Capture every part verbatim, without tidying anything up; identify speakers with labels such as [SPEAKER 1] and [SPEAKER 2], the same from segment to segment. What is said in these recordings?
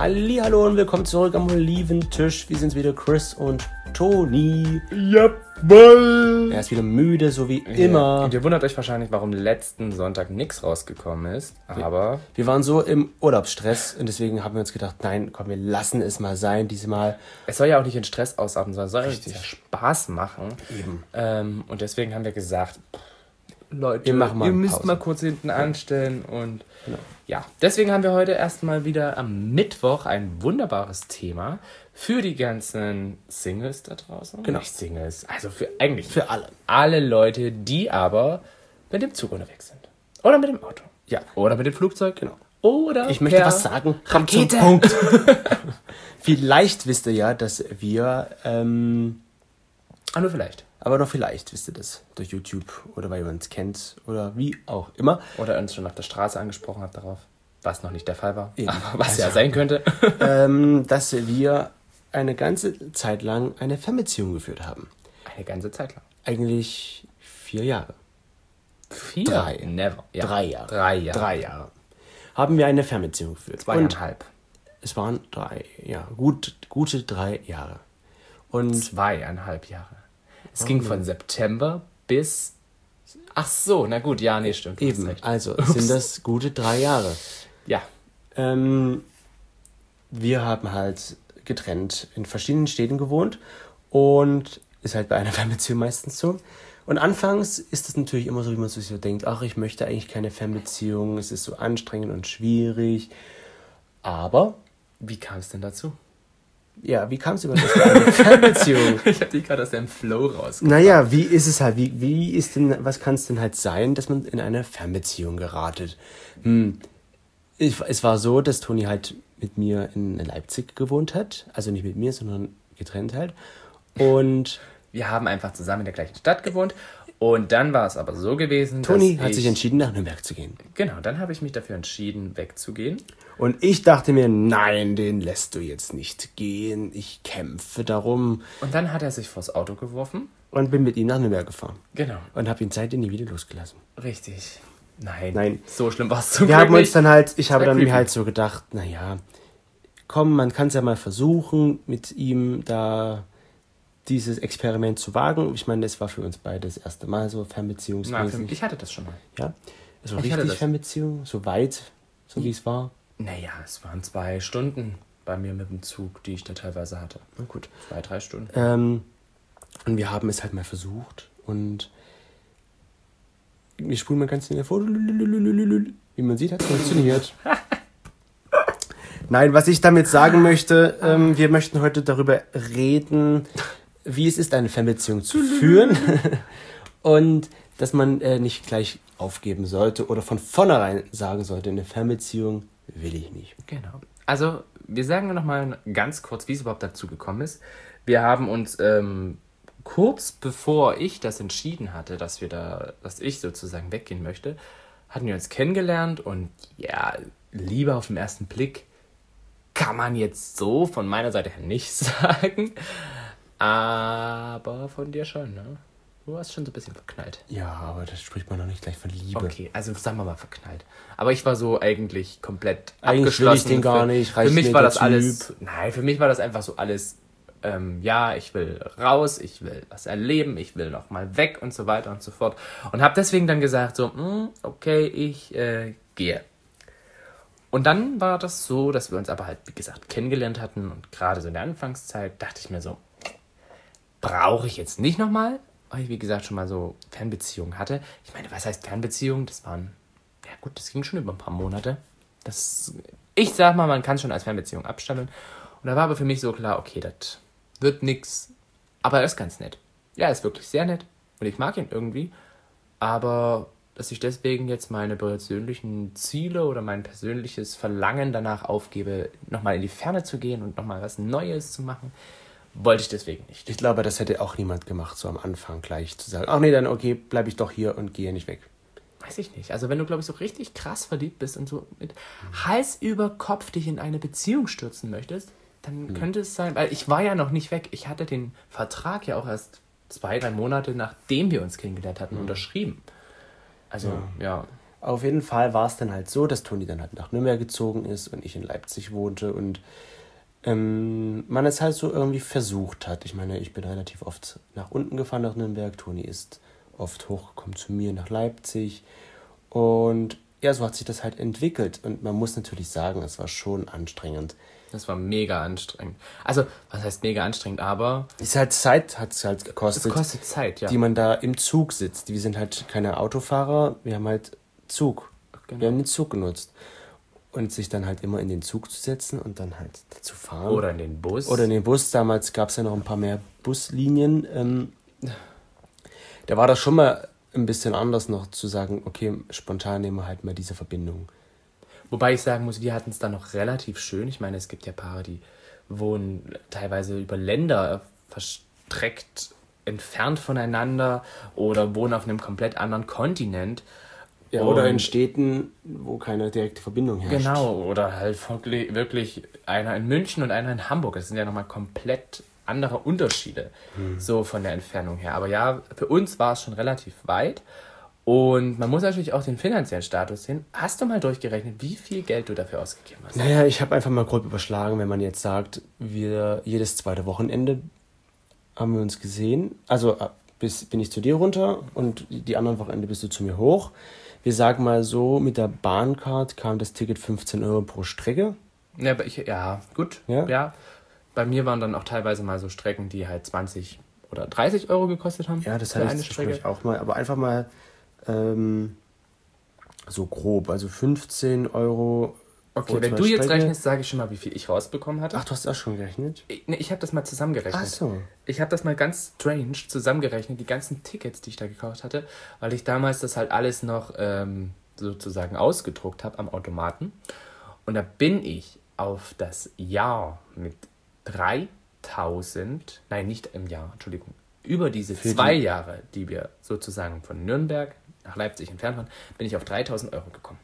[SPEAKER 1] Hallihallo und willkommen zurück am Oliventisch. Wir sind's wieder, Chris und Toni.
[SPEAKER 2] Jawohl!
[SPEAKER 1] Er ist wieder müde, so wie immer.
[SPEAKER 2] Und ihr wundert euch wahrscheinlich, warum letzten Sonntag nichts rausgekommen ist. Aber
[SPEAKER 1] wir waren so im Urlaubsstress und deswegen haben wir uns gedacht, nein, komm, wir lassen es mal sein, diesmal.
[SPEAKER 2] Es soll ja auch nicht in Stress ausarten, sondern es soll
[SPEAKER 1] Richtig.
[SPEAKER 2] ja Spaß machen.
[SPEAKER 1] Eben.
[SPEAKER 2] Ähm, und deswegen haben wir gesagt, Leute,
[SPEAKER 1] Wir machen mal
[SPEAKER 2] ihr
[SPEAKER 1] eine
[SPEAKER 2] müsst
[SPEAKER 1] Pause.
[SPEAKER 2] mal kurz hinten anstellen. Und
[SPEAKER 1] Genau.
[SPEAKER 2] ja, deswegen haben wir heute erstmal wieder am Mittwoch ein wunderbares Thema für die ganzen Singles da draußen.
[SPEAKER 1] Genau.
[SPEAKER 2] Nicht Singles, also für eigentlich
[SPEAKER 1] Für alle.
[SPEAKER 2] alle Leute, die aber mit dem Zug unterwegs sind. Oder mit dem Auto.
[SPEAKER 1] Ja.
[SPEAKER 2] Oder mit dem Flugzeug.
[SPEAKER 1] Genau.
[SPEAKER 2] Oder
[SPEAKER 1] Ich möchte
[SPEAKER 2] per
[SPEAKER 1] was sagen. Kommt zum
[SPEAKER 2] Rakete.
[SPEAKER 1] Punkt. Vielleicht wisst ihr ja, dass wir, ähm,
[SPEAKER 2] Ah, nur vielleicht.
[SPEAKER 1] aber noch vielleicht wisst ihr das durch YouTube oder weil ihr uns kennt oder wie auch immer.
[SPEAKER 2] Oder uns schon auf der Straße angesprochen habt darauf. Was noch nicht der Fall war.
[SPEAKER 1] Eben.
[SPEAKER 2] Aber was
[SPEAKER 1] Also-
[SPEAKER 2] ja sein könnte.
[SPEAKER 1] ähm, dass wir eine ganze Zeit lang eine Fernbeziehung geführt haben.
[SPEAKER 2] Eine ganze Zeit lang.
[SPEAKER 1] Eigentlich vier Jahre.
[SPEAKER 2] Vier?
[SPEAKER 1] Drei.
[SPEAKER 2] Never. Ja.
[SPEAKER 1] Drei Jahre.
[SPEAKER 2] Drei Jahre.
[SPEAKER 1] Drei Jahre. Haben wir eine Fernbeziehung geführt. Und
[SPEAKER 2] Zweieinhalb.
[SPEAKER 1] es waren drei, ja, gut, gute drei Jahre. Und
[SPEAKER 2] Zweieinhalb Jahre. Es ging von September bis... Ach so, na gut, ja, nee, stimmt. du hast
[SPEAKER 1] eben,
[SPEAKER 2] recht.
[SPEAKER 1] also
[SPEAKER 2] Ups.
[SPEAKER 1] sind das gute drei Jahre.
[SPEAKER 2] Ja.
[SPEAKER 1] Ähm, wir haben halt getrennt in verschiedenen Städten gewohnt und ist halt bei einer Fernbeziehung meistens so. Und anfangs ist es natürlich immer so, wie man sich so denkt, ach, ich möchte eigentlich keine Fernbeziehung, es ist so anstrengend und schwierig. Aber,
[SPEAKER 2] Wie kam es denn dazu?
[SPEAKER 1] ja, wie kam es überhaupt zu einer Fernbeziehung?
[SPEAKER 2] Ich hab die gerade aus dem Flow raus.
[SPEAKER 1] Naja, wie ist es halt, wie, wie ist denn, was kann es denn halt sein, dass man in eine Fernbeziehung geratet? Hm, ich, es war so, dass Toni halt mit mir in Leipzig gewohnt hat, also nicht mit mir, sondern getrennt halt. Und
[SPEAKER 2] Wir haben einfach zusammen in der gleichen Stadt gewohnt. Und dann war es aber so gewesen,
[SPEAKER 1] Toni
[SPEAKER 2] dass
[SPEAKER 1] hat
[SPEAKER 2] ich,
[SPEAKER 1] sich entschieden, nach Nürnberg zu gehen.
[SPEAKER 2] Genau, dann habe ich mich dafür entschieden, wegzugehen.
[SPEAKER 1] Und ich dachte mir, nein, den lässt du jetzt nicht gehen, ich kämpfe darum.
[SPEAKER 2] Und dann hat er sich vors Auto geworfen.
[SPEAKER 1] Und bin mit ihm nach Nürnberg gefahren.
[SPEAKER 2] Genau.
[SPEAKER 1] Und habe ihn seitdem nie wieder losgelassen.
[SPEAKER 2] Richtig. Nein.
[SPEAKER 1] Nein.
[SPEAKER 2] So schlimm war es zum
[SPEAKER 1] Wir
[SPEAKER 2] Glück
[SPEAKER 1] haben uns
[SPEAKER 2] nicht.
[SPEAKER 1] dann halt, ich habe
[SPEAKER 2] war
[SPEAKER 1] dann mir
[SPEAKER 2] creepy.
[SPEAKER 1] halt so gedacht, naja, komm, man kann es ja mal versuchen, mit ihm da dieses Experiment zu wagen. Ich meine, das war für uns beide das erste Mal so
[SPEAKER 2] Na,
[SPEAKER 1] fernbeziehungsmäßig.
[SPEAKER 2] für mich, ich hatte das schon mal.
[SPEAKER 1] Ja, es war
[SPEAKER 2] Ich hatte
[SPEAKER 1] richtig
[SPEAKER 2] das.
[SPEAKER 1] Fernbeziehung, so weit, so wie es war.
[SPEAKER 2] Naja, es waren zwei Stunden bei mir mit dem Zug, die ich da teilweise hatte.
[SPEAKER 1] Na gut.
[SPEAKER 2] Zwei, drei Stunden.
[SPEAKER 1] Ähm, und wir haben es halt mal versucht und wir spulen mal ganz schnell vor. Wie man sieht, hat es funktioniert. Nein, was ich damit sagen möchte, ähm, wir möchten heute darüber reden, wie es ist, eine Fernbeziehung zu führen und dass man äh, nicht gleich aufgeben sollte oder von vornherein sagen sollte, eine Fernbeziehung will ich nicht.
[SPEAKER 2] Genau. Also, wir sagen noch mal ganz kurz, wie es überhaupt dazu gekommen ist. Wir haben uns ähm, kurz bevor ich das entschieden hatte, dass wir da, dass ich sozusagen weggehen möchte, hatten wir uns kennengelernt und ja, Liebe auf den ersten Blick kann man jetzt so von meiner Seite her nicht sagen, aber von dir schon, ne? Du warst schon so ein bisschen verknallt.
[SPEAKER 1] Ja, aber das spricht man noch nicht gleich von Liebe.
[SPEAKER 2] Okay, also sagen wir mal verknallt. Aber ich war so eigentlich komplett
[SPEAKER 1] Eigentlich will ich
[SPEAKER 2] abgeschlossen.
[SPEAKER 1] den gar
[SPEAKER 2] für,
[SPEAKER 1] nicht,
[SPEAKER 2] Für
[SPEAKER 1] reicht
[SPEAKER 2] mich
[SPEAKER 1] mir
[SPEAKER 2] war
[SPEAKER 1] der
[SPEAKER 2] das alles...
[SPEAKER 1] Typ.
[SPEAKER 2] Nein, für mich war das einfach so alles... Ähm, ja, ich will raus, ich will was erleben, ich will noch mal weg und so weiter und so fort. Und habe deswegen dann gesagt so, mm, okay, ich äh, gehe. Und dann war das so, dass wir uns aber halt, wie gesagt, kennengelernt hatten. Und gerade so in der Anfangszeit dachte ich mir so, brauche ich jetzt nicht nochmal, weil ich, wie gesagt, schon mal so Fernbeziehungen hatte. Ich meine, was heißt Fernbeziehung? Das waren, ja gut, das ging schon über ein paar Monate. Das, ich sag mal, man kann es schon als Fernbeziehung abstempeln. Und da war aber für mich so klar, okay, das wird nix. Aber er ist ganz nett. Ja, er ist wirklich sehr nett. Und ich mag ihn irgendwie. Aber dass ich deswegen jetzt meine persönlichen Ziele oder mein persönliches Verlangen danach aufgebe, nochmal in die Ferne zu gehen und nochmal was Neues zu machen, wollte ich deswegen nicht.
[SPEAKER 1] Ich glaube, das hätte auch niemand gemacht, so am Anfang gleich zu sagen, ach nee, dann okay, bleibe ich doch hier und gehe nicht weg.
[SPEAKER 2] Weiß ich nicht. Also wenn du, glaube ich, so richtig krass verliebt bist und so mit Hals über Kopf dich in eine Beziehung stürzen möchtest, dann könnte es sein, weil ich war ja noch nicht weg. Ich hatte den Vertrag ja auch erst zwei, drei Monate, nachdem wir uns kennengelernt hatten, unterschrieben. Also, ja.
[SPEAKER 1] Auf jeden Fall war es dann halt so, dass Toni dann halt nach Nürnberg gezogen ist und ich in Leipzig wohnte und ähm, man es halt so irgendwie versucht hat. Ich meine, ich bin relativ oft nach unten gefahren nach Nürnberg, Toni ist oft hochgekommen zu mir nach Leipzig und ja, so hat sich das halt entwickelt und man muss natürlich sagen, es war schon anstrengend.
[SPEAKER 2] Das war mega anstrengend. Also, was heißt mega anstrengend, aber...
[SPEAKER 1] Es ist halt Zeit, hat es halt gekostet.
[SPEAKER 2] Es kostet Zeit, ja.
[SPEAKER 1] Die man da im Zug sitzt. Wir sind halt keine Autofahrer, wir haben halt Zug.
[SPEAKER 2] Genau.
[SPEAKER 1] Wir haben den Zug genutzt. Und sich dann halt immer in den Zug zu setzen und dann halt zu fahren.
[SPEAKER 2] Oder in den Bus.
[SPEAKER 1] Oder in den Bus. Damals gab es ja noch ein paar mehr Buslinien. Ähm, da war das schon mal ein bisschen anders noch zu sagen, okay, spontan nehmen wir halt mal diese Verbindung.
[SPEAKER 2] Wobei ich sagen muss, wir hatten es dann noch relativ schön. Ich meine, es gibt ja Paare, die wohnen teilweise über Länder verstreckt entfernt voneinander oder wohnen auf einem komplett anderen Kontinent.
[SPEAKER 1] Ja, oder in Städten, wo keine direkte Verbindung herrscht.
[SPEAKER 2] Genau, oder halt wirklich einer in München und einer in Hamburg. Das sind ja nochmal komplett andere Unterschiede, hm. so von der Entfernung her. Aber ja, für uns war es schon relativ weit. Und man muss natürlich auch den finanziellen Status sehen. Hast du mal durchgerechnet, wie viel Geld du dafür ausgegeben hast?
[SPEAKER 1] Naja, ich habe einfach mal grob überschlagen, wenn man jetzt sagt, wir jedes zweite Wochenende haben wir uns gesehen. Also bis bin ich zu dir runter und die anderen Wochenende bist du zu mir hoch. Wir sagen mal so, mit der Bahncard kam das Ticket fünfzehn Euro pro Strecke.
[SPEAKER 2] Ja, aber ich, ja gut.
[SPEAKER 1] Ja?
[SPEAKER 2] ja. Bei mir waren dann auch teilweise mal so Strecken, die halt zwanzig oder dreißig Euro gekostet haben.
[SPEAKER 1] Ja, das heißt ich auch mal, aber einfach mal ähm, so grob, also fünfzehn Euro.
[SPEAKER 2] Okay, wenn du jetzt Strecke. rechnest, sage ich schon mal, wie viel ich rausbekommen hatte.
[SPEAKER 1] Ach, du hast das schon gerechnet?
[SPEAKER 2] Ich, nee, ich habe das mal zusammengerechnet.
[SPEAKER 1] Ach so.
[SPEAKER 2] Ich habe das mal ganz strange zusammengerechnet, die ganzen Tickets, die ich da gekauft hatte, weil ich damals das halt alles noch ähm, sozusagen ausgedruckt habe am Automaten. Und da bin ich auf das Jahr mit dreitausend, nein, nicht im Jahr, Entschuldigung, über diese Für zwei die? Jahre, die wir sozusagen von Nürnberg nach Leipzig entfernt waren, bin ich auf dreitausend Euro gekommen.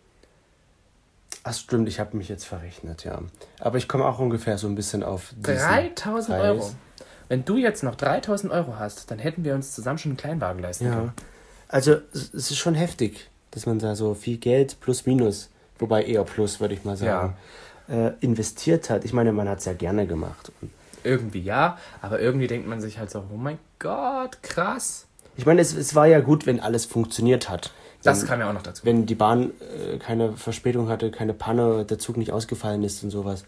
[SPEAKER 1] Ach stimmt, ich habe mich jetzt verrechnet, ja. Aber ich komme auch ungefähr so ein bisschen auf
[SPEAKER 2] dreitausend Euro. Wenn du jetzt noch dreitausend Euro hast, dann hätten wir uns zusammen schon einen Kleinwagen leisten
[SPEAKER 1] ja.
[SPEAKER 2] können.
[SPEAKER 1] Also es ist schon heftig, dass man da so viel Geld plus minus, wobei eher plus, würde ich mal sagen, ja. äh, investiert hat. Ich meine, man hat es ja gerne gemacht.
[SPEAKER 2] Irgendwie ja, aber irgendwie denkt man sich halt so, oh mein Gott, krass.
[SPEAKER 1] Ich meine, es, es war ja gut, wenn alles funktioniert hat.
[SPEAKER 2] Das wenn, kam ja auch noch dazu.
[SPEAKER 1] Wenn die Bahn äh, keine Verspätung hatte, keine Panne, der Zug nicht ausgefallen ist und sowas,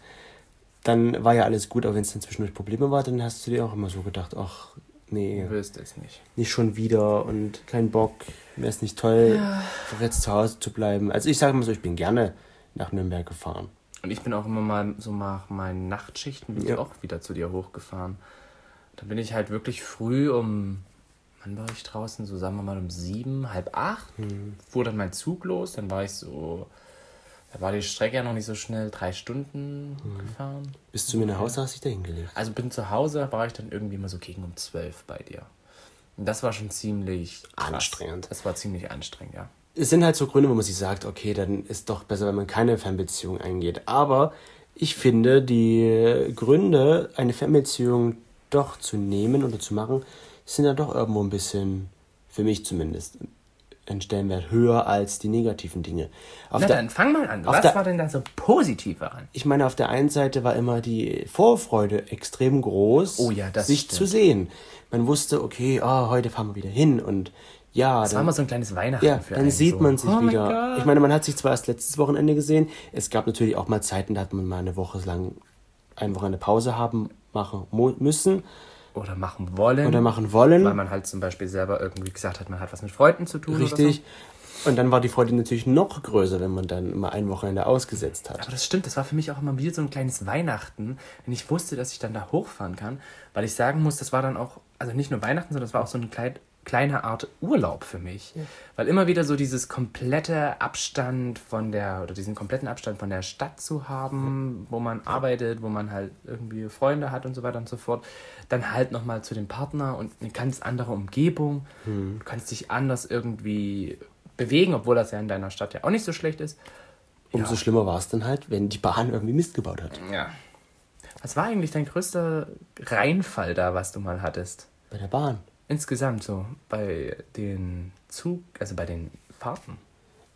[SPEAKER 1] dann war ja alles gut. Aber wenn es dann zwischendurch Probleme war, dann hast du dir auch immer so gedacht, ach, nee.
[SPEAKER 2] Du wirst es nicht.
[SPEAKER 1] Nicht schon wieder und kein Bock. Wäre es nicht toll, ja. jetzt zu Hause zu bleiben. Also ich sage mal so, ich bin gerne nach Nürnberg gefahren.
[SPEAKER 2] Und ich bin auch immer mal so nach meinen Nachtschichten bin ja. ich auch wieder zu dir hochgefahren. Da bin ich halt wirklich früh um... Wann war ich draußen? So sagen wir mal um sieben, halb acht. Hm. Fuhr dann mein Zug los. Dann war ich so... Da war die Strecke ja noch nicht so schnell. Drei Stunden hm. gefahren.
[SPEAKER 1] Bis zu mir nach Hause hast du dich da hingelegt?
[SPEAKER 2] Also bin zu Hause, war ich dann irgendwie mal so gegen um zwölf bei dir. Und das war schon ziemlich krass.
[SPEAKER 1] Anstrengend.
[SPEAKER 2] Das war ziemlich anstrengend, ja.
[SPEAKER 1] Es sind halt so Gründe, wo man sich sagt, okay, dann ist doch besser, wenn man keine Fernbeziehung eingeht. Aber ich finde, die Gründe, eine Fernbeziehung doch zu nehmen oder zu machen, sind ja doch irgendwo ein bisschen, für mich zumindest, ein Stellenwert höher als die negativen Dinge.
[SPEAKER 2] Auf Na der, dann fang mal an. Was der, war denn da so positiv daran?
[SPEAKER 1] Ich meine, auf der einen Seite war immer die Vorfreude extrem groß,
[SPEAKER 2] oh ja, das
[SPEAKER 1] sich
[SPEAKER 2] stimmt.
[SPEAKER 1] zu sehen. Man wusste, okay, oh, heute fahren wir wieder hin und ja.
[SPEAKER 2] Das
[SPEAKER 1] dann,
[SPEAKER 2] war immer so ein kleines Weihnachten
[SPEAKER 1] ja,
[SPEAKER 2] für
[SPEAKER 1] dann
[SPEAKER 2] einen.
[SPEAKER 1] sieht
[SPEAKER 2] so.
[SPEAKER 1] man sich
[SPEAKER 2] oh
[SPEAKER 1] wieder. Ich meine, man hat sich zwar erst letztes Wochenende gesehen, es gab natürlich auch mal Zeiten, da hat man mal eine Woche lang eine Woche eine Pause haben machen müssen.
[SPEAKER 2] Oder machen wollen.
[SPEAKER 1] Oder machen wollen.
[SPEAKER 2] Weil man halt zum Beispiel selber irgendwie gesagt hat, man hat was mit Freunden zu tun.
[SPEAKER 1] Richtig.
[SPEAKER 2] Oder
[SPEAKER 1] so. Und dann war die Freude natürlich noch größer, wenn man dann immer ein Wochenende ausgesetzt hat.
[SPEAKER 2] Aber das stimmt, das war für mich auch immer wieder so ein kleines Weihnachten, wenn ich wusste, dass ich dann da hochfahren kann. Weil ich sagen muss, das war dann auch, also nicht nur Weihnachten, sondern das war auch so ein kleid, kleine Art Urlaub für mich. Ja. Weil immer wieder so dieses komplette Abstand von der, oder diesen kompletten Abstand von der Stadt zu haben, ja. wo man ja. arbeitet, wo man halt irgendwie Freunde hat und so weiter und so fort. Dann halt nochmal zu dem Partner und eine ganz andere Umgebung. Hm. Du kannst dich anders irgendwie bewegen, obwohl das ja in deiner Stadt ja auch nicht so schlecht ist.
[SPEAKER 1] Umso ja. schlimmer war es dann halt, wenn die Bahn irgendwie Mist gebaut hat.
[SPEAKER 2] Ja. Was war eigentlich dein größter Reinfall da, was du mal hattest?
[SPEAKER 1] Bei der Bahn?
[SPEAKER 2] Insgesamt so, bei den Zug, also bei den Fahrten.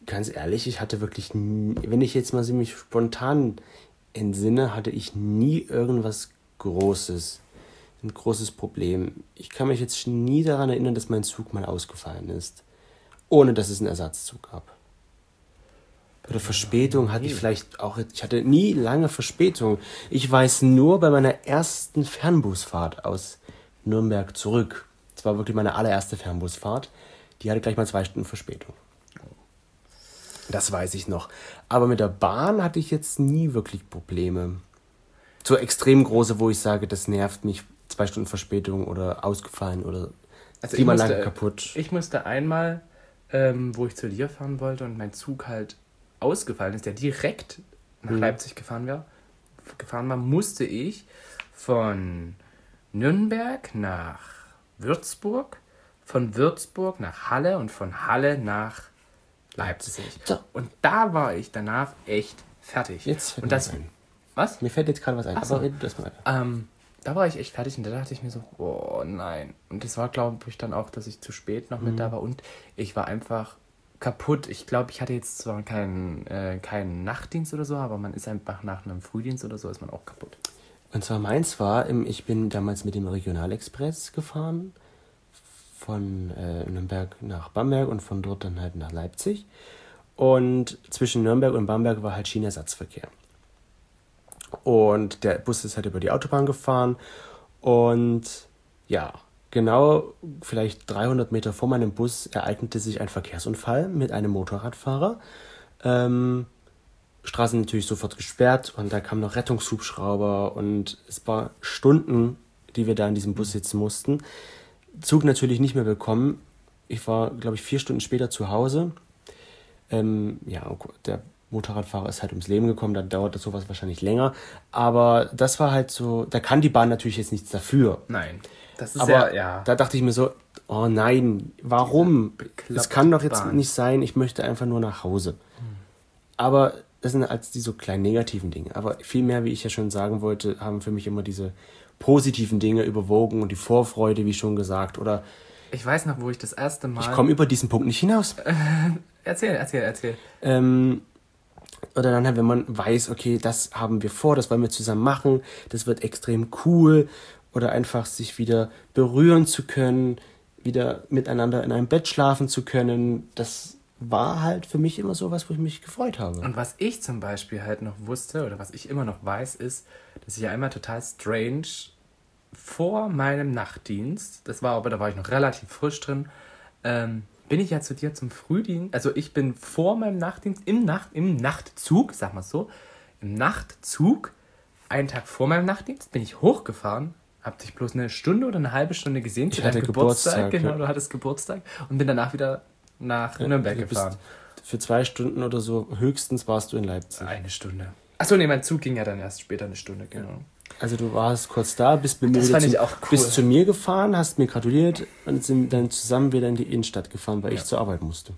[SPEAKER 1] ganz ehrlich, ich hatte wirklich, nie, wenn ich jetzt mal so mich spontan entsinne, hatte ich nie irgendwas Großes, ein großes Problem. Ich kann mich jetzt nie daran erinnern, dass mein Zug mal ausgefallen ist, ohne dass es einen Ersatzzug gab. Oder Verspätung hatte ich vielleicht auch, ich hatte nie lange Verspätung. Ich weiß nur bei meiner ersten Fernbusfahrt aus Nürnberg zurück. Das war wirklich meine allererste Fernbusfahrt. Die hatte gleich mal zwei Stunden Verspätung. Das weiß ich noch. Aber mit der Bahn hatte ich jetzt nie wirklich Probleme. So extrem große, wo ich sage, das nervt mich, zwei Stunden Verspätung oder ausgefallen oder
[SPEAKER 2] also
[SPEAKER 1] klimaanlage
[SPEAKER 2] musste,
[SPEAKER 1] kaputt.
[SPEAKER 2] Ich musste einmal, ähm, wo ich zu dir fahren wollte und mein Zug halt ausgefallen ist, der direkt nach
[SPEAKER 1] Mhm.
[SPEAKER 2] Leipzig gefahren war, gefahren war, musste ich von Nürnberg nach Würzburg, von Würzburg nach Halle und von Halle nach Leipzig.
[SPEAKER 1] So.
[SPEAKER 2] Und da war ich danach echt fertig.
[SPEAKER 1] Jetzt fällt
[SPEAKER 2] und
[SPEAKER 1] mir
[SPEAKER 2] das,
[SPEAKER 1] was ein.
[SPEAKER 2] was?
[SPEAKER 1] Mir fällt jetzt gerade was ein,
[SPEAKER 2] Ach so.
[SPEAKER 1] aber red das mal weiter.
[SPEAKER 2] Ähm, da war ich echt fertig und da dachte ich mir so, oh nein. Und das war, glaube ich, dann auch, dass ich zu spät noch mit da war und ich war einfach kaputt. Ich glaube, ich hatte jetzt zwar keinen, äh, keinen Nachtdienst oder so, aber man ist einfach nach einem Frühdienst oder so, ist man auch kaputt.
[SPEAKER 1] Und zwar meins war, im- ich bin damals mit dem Regionalexpress gefahren, von äh, Nürnberg nach Bamberg und von dort dann halt nach Leipzig. Und zwischen Nürnberg und Bamberg war halt Schienenersatzverkehr. Und der Bus ist halt über die Autobahn gefahren und ja, genau vielleicht dreihundert Meter vor meinem Bus ereignete sich ein Verkehrsunfall mit einem Motorradfahrer. Ähm, Straßen natürlich sofort gesperrt und da kamen noch Rettungshubschrauber und es war Stunden, die wir da in diesem Bus sitzen mussten. Zug natürlich nicht mehr bekommen. Ich war, glaube ich, vier Stunden später zu Hause. Ähm, ja, der Motorradfahrer ist halt ums Leben gekommen, da dauert das sowas wahrscheinlich länger. Aber das war halt so, da kann die Bahn natürlich jetzt nichts dafür.
[SPEAKER 2] Nein. Das ist
[SPEAKER 1] Aber
[SPEAKER 2] ja, ja.
[SPEAKER 1] da dachte ich mir so, oh nein, warum?
[SPEAKER 2] bekloppte
[SPEAKER 1] Das kann doch jetzt
[SPEAKER 2] Bahn.
[SPEAKER 1] nicht sein, ich möchte einfach nur nach Hause. Aber das sind als die so kleinen negativen Dinge. Aber viel mehr, wie ich ja schon sagen wollte, haben für mich immer diese positiven Dinge überwogen und die Vorfreude, wie schon gesagt. Oder
[SPEAKER 2] Ich weiß noch, wo ich das erste Mal...
[SPEAKER 1] ich komme über diesen Punkt nicht hinaus.
[SPEAKER 2] Erzähl, erzähl, erzähl.
[SPEAKER 1] Ähm, oder dann halt, wenn man weiß, okay, das haben wir vor, das wollen wir zusammen machen, das wird extrem cool. Oder einfach sich wieder berühren zu können, wieder miteinander in einem Bett schlafen zu können. Das war halt für mich immer so was, wo ich mich gefreut habe.
[SPEAKER 2] Und was ich zum Beispiel halt noch wusste, oder was ich immer noch weiß, ist, dass ich einmal total strange vor meinem Nachtdienst, das war aber, da war ich noch relativ frisch drin, ähm, bin ich ja zu dir zum Frühdienst, also ich bin vor meinem Nachtdienst, im, Nacht, im Nachtzug, sag mal so, im Nachtzug, einen Tag vor meinem Nachtdienst, bin ich hochgefahren, hab dich bloß eine Stunde oder eine halbe Stunde gesehen, zu
[SPEAKER 1] Ich hatte
[SPEAKER 2] deinem Geburtstag,
[SPEAKER 1] Geburtstag,
[SPEAKER 2] genau,
[SPEAKER 1] ja.
[SPEAKER 2] du hattest Geburtstag und bin danach wieder nach Nürnberg
[SPEAKER 1] Du bist-
[SPEAKER 2] gefahren.
[SPEAKER 1] Für zwei Stunden oder so höchstens warst du in Leipzig.
[SPEAKER 2] Eine Stunde. Achso, nee, mein Zug ging ja dann erst später eine Stunde, genau.
[SPEAKER 1] Also du warst kurz da, bist, mit mir
[SPEAKER 2] Das
[SPEAKER 1] wieder
[SPEAKER 2] fand
[SPEAKER 1] zum,
[SPEAKER 2] ich auch cool.
[SPEAKER 1] bist zu mir gefahren, hast mir gratuliert und sind dann zusammen wieder in die Innenstadt gefahren, weil
[SPEAKER 2] Ja.
[SPEAKER 1] ich zur Arbeit musste.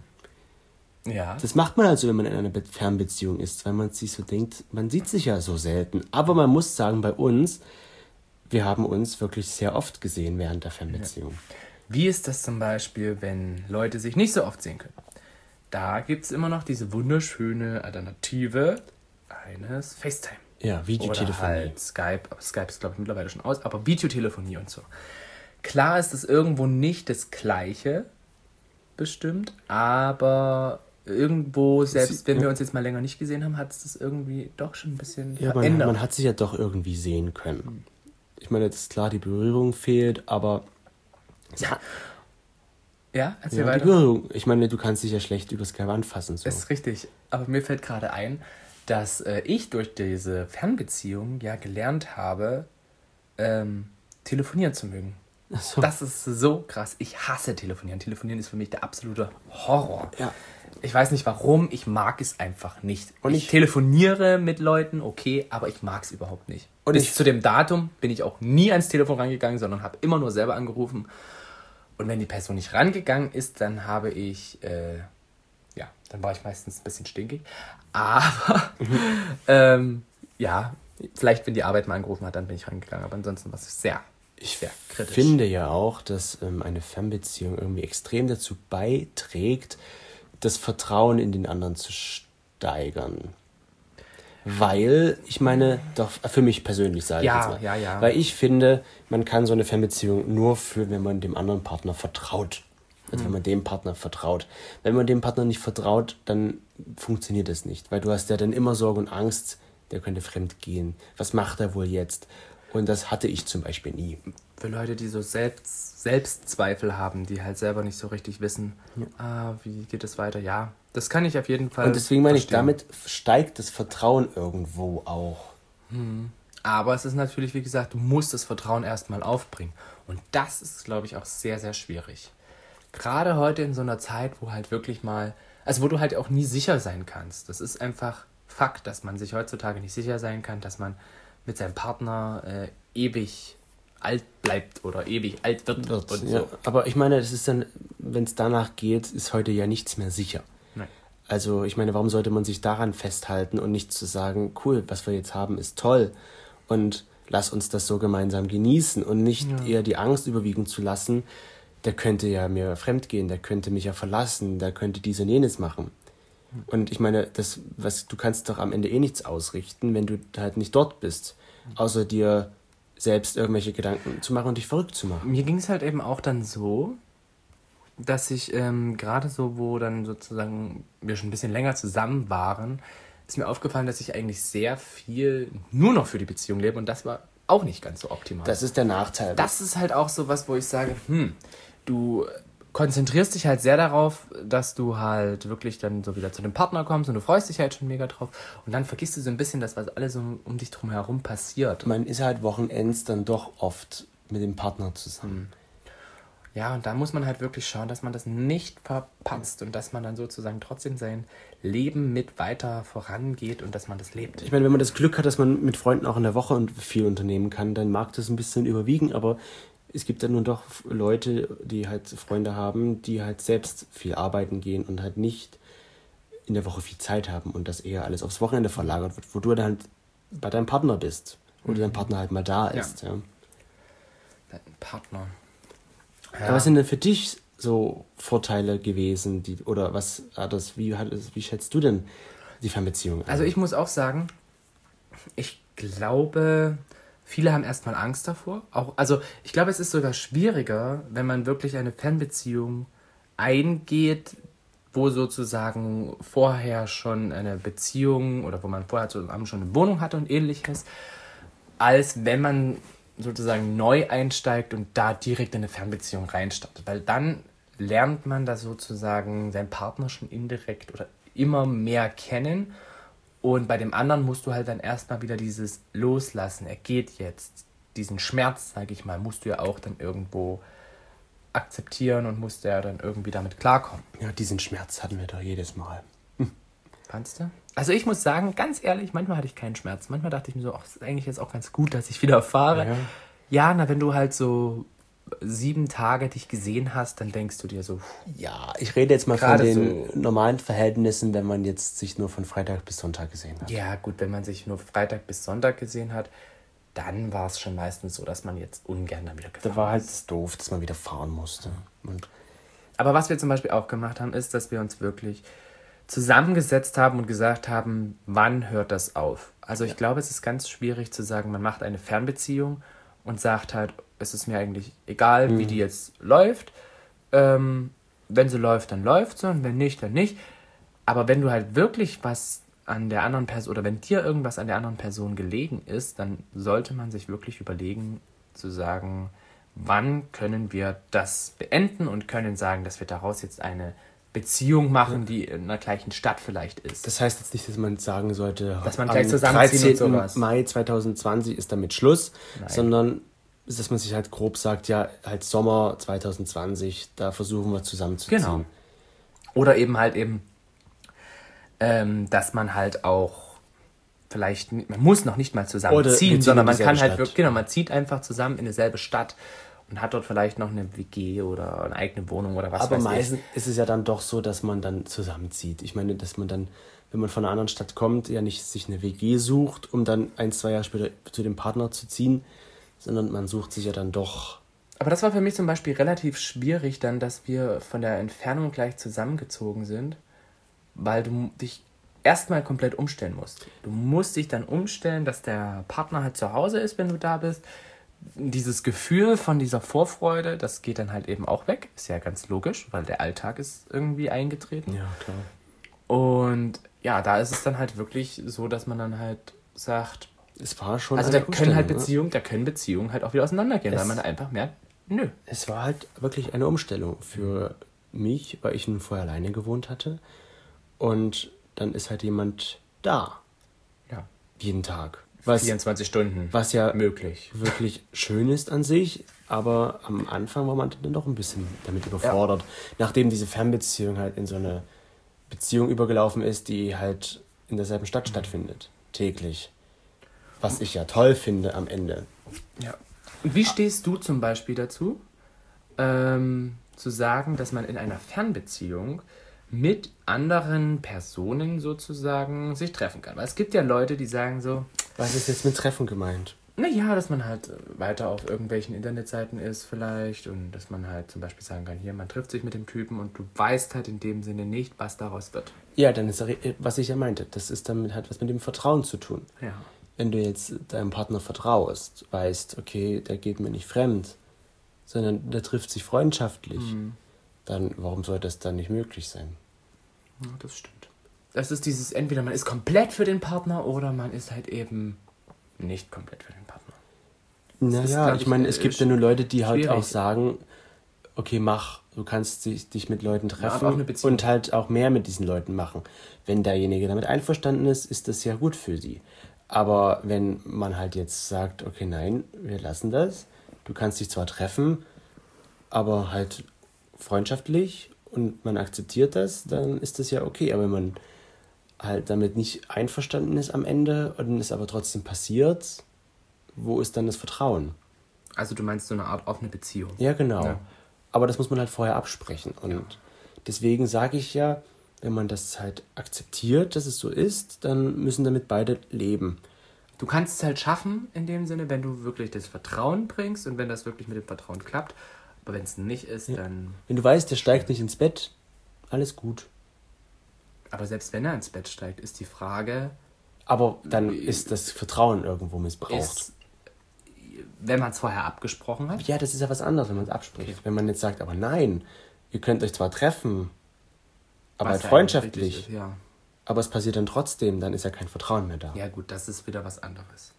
[SPEAKER 2] Ja.
[SPEAKER 1] Das macht man also, wenn man in einer Be- Fernbeziehung ist, weil man sich so denkt, man sieht sich ja so selten. Aber man muss sagen, bei uns, wir haben uns wirklich sehr oft gesehen während der Fernbeziehung.
[SPEAKER 2] Wie ist das zum Beispiel, wenn Leute sich nicht so oft sehen können? Da gibt es immer noch diese wunderschöne Alternative eines FaceTime.
[SPEAKER 1] Ja,
[SPEAKER 2] Oder
[SPEAKER 1] Videotelefonie.
[SPEAKER 2] halt Skype. Aber Skype ist, glaube ich, mittlerweile schon aus. Aber Videotelefonie und so. Klar ist es irgendwo nicht das Gleiche bestimmt, aber irgendwo, selbst
[SPEAKER 1] Sie-
[SPEAKER 2] wenn
[SPEAKER 1] ja.
[SPEAKER 2] wir uns jetzt mal länger nicht gesehen haben, hat es das irgendwie doch schon ein bisschen
[SPEAKER 1] Ja, man,
[SPEAKER 2] verändert.
[SPEAKER 1] man hat sich ja doch irgendwie sehen können. Ich meine, jetzt ist klar, die Berührung fehlt, aber
[SPEAKER 2] ja, ja, erzähl
[SPEAKER 1] ja, die
[SPEAKER 2] weiter.
[SPEAKER 1] Berührung. Ich meine, du kannst dich ja schlecht über Skype anfassen. So.
[SPEAKER 2] Ist richtig. Aber mir fällt gerade ein, dass äh, ich durch diese Fernbeziehung ja gelernt habe, ähm, telefonieren zu mögen.
[SPEAKER 1] Ach so.
[SPEAKER 2] Das ist so krass. Ich hasse telefonieren. Telefonieren ist für mich der absolute Horror.
[SPEAKER 1] Ja.
[SPEAKER 2] Ich weiß nicht warum, ich mag es einfach nicht.
[SPEAKER 1] Und
[SPEAKER 2] ich
[SPEAKER 1] ich-
[SPEAKER 2] telefoniere mit Leuten, okay, aber ich mag es überhaupt nicht.
[SPEAKER 1] Und
[SPEAKER 2] Bis
[SPEAKER 1] ich-
[SPEAKER 2] zu dem Datum bin ich auch nie ans Telefon rangegangen, sondern habe immer nur selber angerufen. Und wenn die Person nicht rangegangen ist, dann habe ich, äh, ja, dann war ich meistens ein bisschen stinkig. Aber, ähm, ja, vielleicht wenn die Arbeit mal angerufen hat, dann bin ich rangegangen. Aber ansonsten war es sehr,
[SPEAKER 1] Ich
[SPEAKER 2] sehr kritisch.
[SPEAKER 1] finde ja auch, dass ähm, eine Fernbeziehung irgendwie extrem dazu beiträgt, das Vertrauen in den anderen zu steigern. Weil, ich meine, doch für mich persönlich sage
[SPEAKER 2] Ja,
[SPEAKER 1] ich jetzt mal.
[SPEAKER 2] ja, ja.
[SPEAKER 1] Weil ich finde, man kann so eine Fernbeziehung nur führen, wenn man dem anderen Partner vertraut. Also wenn man dem Partner vertraut. Wenn man dem Partner nicht vertraut, dann funktioniert das nicht. Weil du hast ja dann immer Sorge und Angst, der könnte fremd gehen. Was macht er wohl jetzt? Und das hatte ich zum Beispiel nie.
[SPEAKER 2] Für Leute, die so Selbst, Selbstzweifel haben, die halt selber nicht so richtig wissen, ja. ah, wie geht es weiter? Ja, das kann ich auf jeden Fall
[SPEAKER 1] Und deswegen meine
[SPEAKER 2] verstehen.
[SPEAKER 1] ich, damit steigt das Vertrauen irgendwo auch.
[SPEAKER 2] Hm. Aber es ist natürlich, wie gesagt, du musst das Vertrauen erstmal aufbringen. Und das ist, glaube ich, auch sehr, sehr schwierig. Gerade heute in so einer Zeit, wo halt wirklich mal, also wo du halt auch nie sicher sein kannst. Das ist einfach Fakt, dass man sich heutzutage nicht sicher sein kann, dass man mit seinem Partner äh, ewig alt bleibt oder ewig alt wird.
[SPEAKER 1] wird
[SPEAKER 2] und
[SPEAKER 1] ja.
[SPEAKER 2] so.
[SPEAKER 1] Aber ich meine, das ist dann, wenn es danach geht, ist heute ja nichts mehr sicher.
[SPEAKER 2] Nein.
[SPEAKER 1] Also ich meine, warum sollte man sich daran festhalten und nicht zu sagen, cool, was wir jetzt haben, ist toll und lass uns das so gemeinsam genießen und nicht ja. eher die Angst überwiegen zu lassen, der könnte ja mir fremdgehen, der könnte mich ja verlassen, der könnte dies und jenes machen. Und ich meine, das, was, du kannst doch am Ende eh nichts ausrichten, wenn du halt nicht dort bist, außer dir selbst irgendwelche Gedanken zu machen und dich verrückt zu machen.
[SPEAKER 2] Mir ging es halt eben auch dann so, dass ich ähm, gerade so, wo dann sozusagen wir schon ein bisschen länger zusammen waren, ist mir aufgefallen, dass ich eigentlich sehr viel nur noch für die Beziehung lebe und das war auch nicht ganz so optimal.
[SPEAKER 1] Das ist der Nachteil.
[SPEAKER 2] Das ist halt auch so was, wo ich sage, hm, du konzentrierst dich halt sehr darauf, dass du halt wirklich dann so wieder zu dem Partner kommst und du freust dich halt schon mega drauf und dann vergisst du so ein bisschen das, was alles so um dich drum herum passiert.
[SPEAKER 1] Man ist halt Wochenends dann doch oft mit dem Partner zusammen.
[SPEAKER 2] Ja, und da muss man halt wirklich schauen, dass man das nicht verpatzt und dass man dann sozusagen trotzdem sein Leben mit weiter vorangeht und dass man das lebt.
[SPEAKER 1] Ich meine, wenn man das Glück hat, dass man mit Freunden auch in der Woche viel unternehmen kann, dann mag das ein bisschen überwiegen, aber es gibt dann nur doch Leute, die halt Freunde haben, die halt selbst viel arbeiten gehen und halt nicht in der Woche viel Zeit haben und das eher alles aufs Wochenende verlagert wird, wo du dann halt bei deinem Partner bist oder mhm. dein Partner halt mal da ist. Ja. Ja.
[SPEAKER 2] Dein Partner.
[SPEAKER 1] Ja. Aber was sind denn für dich so Vorteile gewesen, die, oder was hat das, wie, hat das, wie schätzt du denn die Fernbeziehung an?
[SPEAKER 2] Also ich muss auch sagen, ich glaube, viele haben erstmal Angst davor. Auch, also ich glaube, es ist sogar schwieriger, wenn man wirklich eine Fernbeziehung eingeht, wo sozusagen vorher schon eine Beziehung oder wo man vorher zusammen schon eine Wohnung hatte und ähnliches, als wenn man sozusagen neu einsteigt und da direkt in eine Fernbeziehung reinstartet. Weil dann lernt man da sozusagen seinen Partner schon indirekt oder immer mehr kennen. Und bei dem anderen musst du halt dann erstmal wieder dieses Loslassen. Er geht jetzt. Diesen Schmerz, sage ich mal, musst du ja auch dann irgendwo akzeptieren und musst ja dann irgendwie damit klarkommen.
[SPEAKER 1] Ja, diesen Schmerz hatten wir doch jedes Mal.
[SPEAKER 2] Fandst du? Also ich muss sagen, ganz ehrlich, manchmal hatte ich keinen Schmerz. Manchmal dachte ich mir so, ach, ist eigentlich jetzt auch ganz gut, dass ich wieder erfahre. Ja, ja, na, wenn du halt so sieben Tage dich gesehen hast, dann denkst du dir so...
[SPEAKER 1] Ja, ich rede jetzt mal von den so normalen Verhältnissen, wenn man jetzt sich nur von Freitag bis Sonntag gesehen hat.
[SPEAKER 2] Ja, gut, wenn man sich nur Freitag bis Sonntag gesehen hat, dann war es schon meistens so, dass man jetzt ungern dann wieder gefahren ist.
[SPEAKER 1] Da war halt das doof, dass man wieder fahren musste. Und
[SPEAKER 2] aber was wir zum Beispiel auch gemacht haben, ist, dass wir uns wirklich zusammengesetzt haben und gesagt haben, wann hört das auf? Also ich ja. glaube, es ist ganz schwierig zu sagen, man macht eine Fernbeziehung und sagt halt, es ist mir eigentlich egal, mhm. wie die jetzt läuft. Ähm, wenn sie läuft, dann läuft sie und wenn nicht, dann nicht. Aber wenn du halt wirklich was an der anderen Person oder wenn dir irgendwas an der anderen Person gelegen ist, dann sollte man sich wirklich überlegen, zu sagen, wann können wir das beenden und können sagen, dass wir daraus jetzt eine Beziehung machen, die in der gleichen Stadt vielleicht ist.
[SPEAKER 1] Das heißt jetzt nicht, dass man sagen sollte,
[SPEAKER 2] dass man gleich zusammenzieht und sowas.
[SPEAKER 1] Mai zwanzig zwanzig ist damit Schluss, Nein. sondern dass man sich halt grob sagt, ja, halt Sommer zwanzig zwanzig, da versuchen wir zusammenzuziehen.
[SPEAKER 2] Genau. Oder eben halt eben, ähm, dass man halt auch vielleicht, man muss noch nicht mal zusammenziehen, sondern man kann halt wirklich, genau, man zieht einfach zusammen in dieselbe Stadt und hat dort vielleicht noch eine W G oder eine eigene Wohnung oder was weiß ich.
[SPEAKER 1] Aber meistens ist es ja dann doch so, dass man dann zusammenzieht. Ich meine, dass man dann, wenn man von einer anderen Stadt kommt, ja nicht sich eine W G sucht, um dann ein, zwei Jahre später zu dem Partner zu ziehen, sondern man sucht sich ja dann doch...
[SPEAKER 2] Aber das war für mich zum Beispiel relativ schwierig dann, dass wir von der Entfernung gleich zusammengezogen sind, weil du dich erstmal komplett umstellen musst. Du musst dich dann umstellen, dass der Partner halt zu Hause ist, wenn du da bist. Dieses Gefühl von dieser Vorfreude, das geht dann halt eben auch weg. Ist ja ganz logisch, weil der Alltag ist irgendwie eingetreten.
[SPEAKER 1] Ja, klar.
[SPEAKER 2] Und ja, da ist es dann halt wirklich so, dass man dann halt sagt,
[SPEAKER 1] es war schon
[SPEAKER 2] also
[SPEAKER 1] eine
[SPEAKER 2] da können halt
[SPEAKER 1] Umstellung, ne?
[SPEAKER 2] Beziehungen, da können Beziehungen halt auch wieder auseinandergehen,
[SPEAKER 1] Es-
[SPEAKER 2] weil man einfach merkt, nö.
[SPEAKER 1] Es war halt wirklich eine Umstellung für mich, weil ich nun vorher alleine gewohnt hatte. Und dann ist halt jemand da,
[SPEAKER 2] Ja,
[SPEAKER 1] jeden Tag. Was,
[SPEAKER 2] vierundzwanzig Stunden
[SPEAKER 1] was ja
[SPEAKER 2] möglich.
[SPEAKER 1] wirklich schön ist an sich, aber am Anfang war man dann doch ein bisschen damit überfordert. Nachdem diese Fernbeziehung halt in so eine Beziehung übergelaufen ist, die halt in derselben Stadt stattfindet, täglich. Was ich ja toll finde am Ende.
[SPEAKER 2] Ja. Und wie stehst du zum Beispiel dazu, ähm, zu sagen, dass man in einer Fernbeziehung mit anderen Personen sozusagen sich treffen kann? Weil es gibt ja Leute, die sagen so,
[SPEAKER 1] Was ist jetzt mit Treffen gemeint?
[SPEAKER 2] naja, dass man halt weiter auf irgendwelchen Internetseiten ist vielleicht und dass man halt zum Beispiel sagen kann, hier, man trifft sich mit dem Typen und du weißt halt in dem Sinne nicht, was daraus wird.
[SPEAKER 1] Ja, dann ist, was ich ja meinte, das ist damit halt was mit dem Vertrauen zu tun.
[SPEAKER 2] Ja.
[SPEAKER 1] Wenn du jetzt deinem Partner vertraust, weißt, okay, der geht mir nicht fremd, sondern der trifft sich freundschaftlich,
[SPEAKER 2] Mhm.
[SPEAKER 1] dann warum soll das dann nicht möglich sein?
[SPEAKER 2] Ja, das stimmt. Das ist dieses, entweder man ist komplett für den Partner oder man ist halt eben nicht komplett für den Partner. ist,
[SPEAKER 1] Naja,
[SPEAKER 2] glaub
[SPEAKER 1] ich
[SPEAKER 2] ich,
[SPEAKER 1] meine,
[SPEAKER 2] äh,
[SPEAKER 1] es gibt ja nur Leute, die halt
[SPEAKER 2] schwierig.
[SPEAKER 1] auch sagen, okay, mach, du kannst dich, dich mit Leuten treffen
[SPEAKER 2] auch eine Beziehung.
[SPEAKER 1] und halt auch mehr mit diesen Leuten machen. Wenn derjenige damit einverstanden ist, ist das ja gut für sie. Aber wenn man halt jetzt sagt, okay, nein, wir lassen das, du kannst dich zwar treffen, aber halt freundschaftlich und man akzeptiert das, dann ist das ja okay. Aber wenn man halt damit nicht einverstanden ist am Ende und es aber trotzdem passiert, wo ist dann das Vertrauen?
[SPEAKER 2] Also du meinst so eine Art offene Beziehung.
[SPEAKER 1] Ja, genau.
[SPEAKER 2] Ja.
[SPEAKER 1] Aber das muss man halt vorher absprechen. Und
[SPEAKER 2] Ja.
[SPEAKER 1] deswegen sage ich ja, wenn man das halt akzeptiert, dass es so ist, dann müssen damit beide leben.
[SPEAKER 2] Du kannst es halt schaffen, in dem Sinne, wenn du wirklich das Vertrauen bringst und wenn das wirklich mit dem Vertrauen klappt. Aber wenn es nicht ist, dann...
[SPEAKER 1] Wenn du weißt, der steigt nicht ins Bett, alles gut.
[SPEAKER 2] Aber selbst wenn er ins Bett steigt, ist die Frage,
[SPEAKER 1] Aber dann ist das Vertrauen irgendwo missbraucht.
[SPEAKER 2] ist, wenn man es vorher abgesprochen hat,
[SPEAKER 1] Ja, das ist ja was anderes, wenn man es abspricht. Wenn man jetzt sagt, aber nein, ihr könnt euch zwar treffen, aber
[SPEAKER 2] was
[SPEAKER 1] halt
[SPEAKER 2] ja
[SPEAKER 1] freundschaftlich,
[SPEAKER 2] eigentlich richtig ist, ja.
[SPEAKER 1] aber es passiert dann trotzdem, dann ist ja kein Vertrauen mehr da.
[SPEAKER 2] Ja gut, das ist wieder was anderes.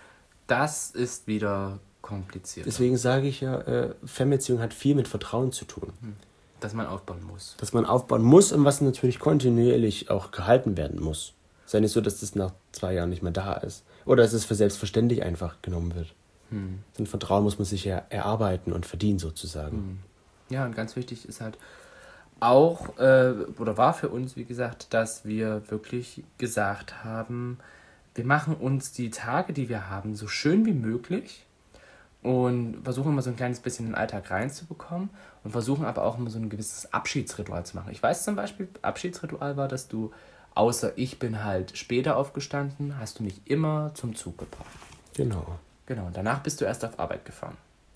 [SPEAKER 2] Das ist wieder kompliziert.
[SPEAKER 1] Deswegen sage ich ja, äh, Fernbeziehung hat viel mit Vertrauen zu tun.
[SPEAKER 2] Dass man aufbauen muss.
[SPEAKER 1] Das man aufbauen muss und was natürlich kontinuierlich auch gehalten werden muss. Es ist ja nicht so, dass das nach zwei Jahren nicht mehr da ist. Oder dass es für selbstverständlich einfach genommen wird.
[SPEAKER 2] Hm.
[SPEAKER 1] So ein Vertrauen muss man sich ja erarbeiten und verdienen sozusagen.
[SPEAKER 2] Hm. Ja, und ganz wichtig ist halt auch, äh, oder war für uns, wie gesagt, dass wir wirklich gesagt haben, wir machen uns die Tage, die wir haben, so schön wie möglich und versuchen immer so ein kleines bisschen in den Alltag reinzubekommen und versuchen aber auch immer so ein gewisses Abschiedsritual zu machen. Ich weiß zum Beispiel, Abschiedsritual war, dass du, außer ich bin halt später aufgestanden, hast du mich immer zum Zug gebracht.
[SPEAKER 1] Genau.
[SPEAKER 2] Genau, und danach bist du erst auf Arbeit gefahren.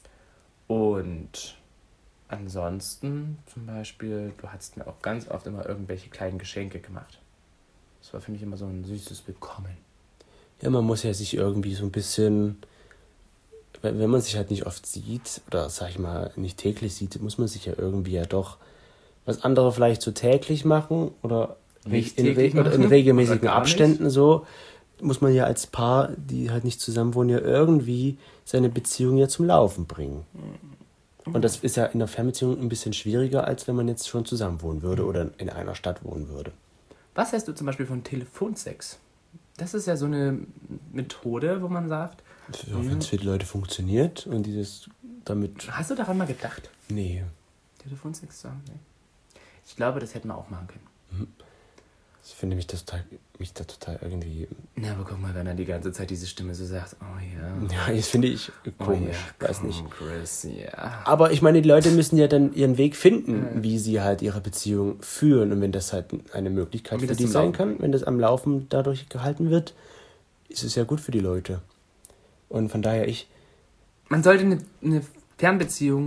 [SPEAKER 2] Und ansonsten zum Beispiel, du hast mir auch ganz oft immer irgendwelche kleinen Geschenke gemacht. Das war für mich immer so ein süßes Willkommen.
[SPEAKER 1] Ja, man muss ja sich irgendwie so ein bisschen, wenn wenn man sich halt nicht oft sieht, oder sag ich mal, nicht täglich sieht, muss man sich ja irgendwie ja doch was andere vielleicht so täglich machen oder
[SPEAKER 2] Nicht
[SPEAKER 1] in,
[SPEAKER 2] täglich
[SPEAKER 1] re oder in
[SPEAKER 2] machen
[SPEAKER 1] regelmäßigen
[SPEAKER 2] oder gar
[SPEAKER 1] Abständen so, muss man ja als Paar, die halt nicht zusammen wohnen, ja irgendwie seine Beziehung ja zum Laufen bringen. Und das ist ja in der Fernbeziehung ein bisschen schwieriger, als wenn man jetzt schon zusammen wohnen würde oder in einer Stadt wohnen würde.
[SPEAKER 2] Was hältst du zum Beispiel von Telefonsex? Das ist ja so eine Methode, wo man sagt,
[SPEAKER 1] Ja, wenn es für die Leute funktioniert und dieses damit...
[SPEAKER 2] hast du daran mal gedacht,
[SPEAKER 1] Nee.
[SPEAKER 2] Telefonsex zu haben? Nee. Ich glaube, das hätten wir auch machen können.
[SPEAKER 1] Ich finde mich, das total, mich da total irgendwie...
[SPEAKER 2] Na, aber guck mal, wenn er die ganze Zeit diese Stimme so sagt, oh ja,
[SPEAKER 1] Ja, das finde ich
[SPEAKER 2] oh
[SPEAKER 1] komisch.
[SPEAKER 2] ja,
[SPEAKER 1] Weiß
[SPEAKER 2] komm,
[SPEAKER 1] nicht.
[SPEAKER 2] Chris, ja.
[SPEAKER 1] Aber ich meine, die Leute müssen ja dann ihren Weg finden, wie sie halt ihre Beziehung führen. Und wenn das halt eine Möglichkeit
[SPEAKER 2] Wie
[SPEAKER 1] für
[SPEAKER 2] das
[SPEAKER 1] die
[SPEAKER 2] zum
[SPEAKER 1] sein
[SPEAKER 2] Laufen
[SPEAKER 1] kann, wenn das am Laufen dadurch gehalten wird, ist es ja gut für die Leute. Und von daher, ich...
[SPEAKER 2] Man sollte eine, eine Fernbeziehung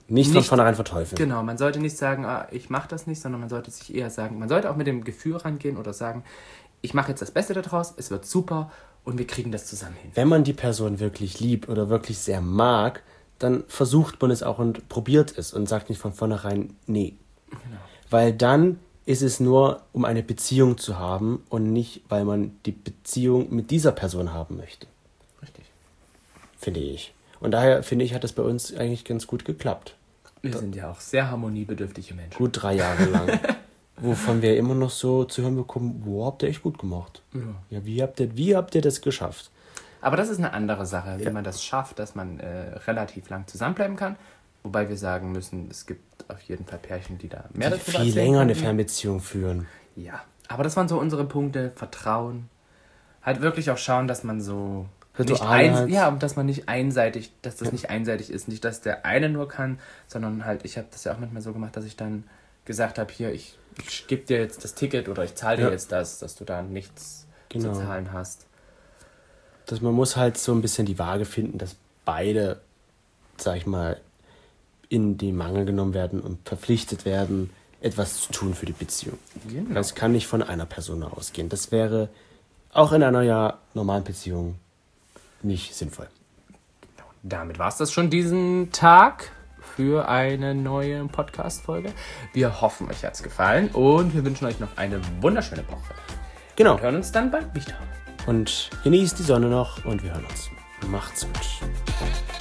[SPEAKER 1] Nicht von
[SPEAKER 2] nicht,
[SPEAKER 1] vornherein verteufeln.
[SPEAKER 2] Genau, man sollte nicht sagen, ah, ich mache das nicht, sondern man sollte sich eher sagen, man sollte auch mit dem Gefühl rangehen oder sagen, ich mache jetzt das Beste daraus, es wird super und wir kriegen das zusammen hin.
[SPEAKER 1] Wenn man die Person wirklich liebt oder wirklich sehr mag, dann versucht man es auch und probiert es und sagt nicht von vornherein, nee.
[SPEAKER 2] Genau.
[SPEAKER 1] Weil dann ist es nur, um eine Beziehung zu haben und nicht, weil man die Beziehung mit dieser Person haben möchte.
[SPEAKER 2] Richtig.
[SPEAKER 1] Finde ich. Und daher, finde ich, hat das bei uns eigentlich ganz gut geklappt.
[SPEAKER 2] Wir da sind ja auch sehr harmoniebedürftige Menschen.
[SPEAKER 1] Gut drei Jahre lang. Wovon wir immer noch so zu hören bekommen, wo habt ihr echt gut gemacht?
[SPEAKER 2] Ja.
[SPEAKER 1] Ja, wie habt ihr, wie habt ihr das geschafft?
[SPEAKER 2] Aber das ist eine andere Sache, wie
[SPEAKER 1] Ja.
[SPEAKER 2] man das schafft, dass man äh, relativ lang zusammenbleiben kann. Wobei wir sagen müssen, es gibt auf jeden Fall Pärchen, die da mehr
[SPEAKER 1] Die
[SPEAKER 2] dazu
[SPEAKER 1] viel länger eine Fernbeziehung führen.
[SPEAKER 2] Ja, aber das waren so unsere Punkte. Vertrauen. Halt wirklich auch schauen, dass man so... Nicht
[SPEAKER 1] Rituale
[SPEAKER 2] ein,
[SPEAKER 1] hat.
[SPEAKER 2] ja, und dass man nicht einseitig, dass das nicht einseitig ist. Nicht, dass der eine nur kann, sondern halt, ich habe das ja auch manchmal so gemacht, dass ich dann gesagt habe, hier, ich, ich gebe dir jetzt das Ticket oder ich zahle dir
[SPEAKER 1] Ja.
[SPEAKER 2] jetzt das, dass du da nichts
[SPEAKER 1] Genau.
[SPEAKER 2] zu zahlen hast.
[SPEAKER 1] Dass man muss halt so ein bisschen die Waage finden, dass beide, sag ich mal, in den Mangel genommen werden und verpflichtet werden, etwas zu tun für die Beziehung.
[SPEAKER 2] Genau.
[SPEAKER 1] Das kann nicht von einer Person ausgehen. Das wäre auch in einer ja normalen Beziehung nicht sinnvoll.
[SPEAKER 2] Damit war es das schon diesen Tag für eine neue Podcast-Folge. Wir hoffen, euch hat es gefallen und wir wünschen euch noch eine wunderschöne Woche.
[SPEAKER 1] Genau.
[SPEAKER 2] Und hören uns dann bald wieder.
[SPEAKER 1] Und genießt die Sonne noch und wir hören uns. Macht's gut.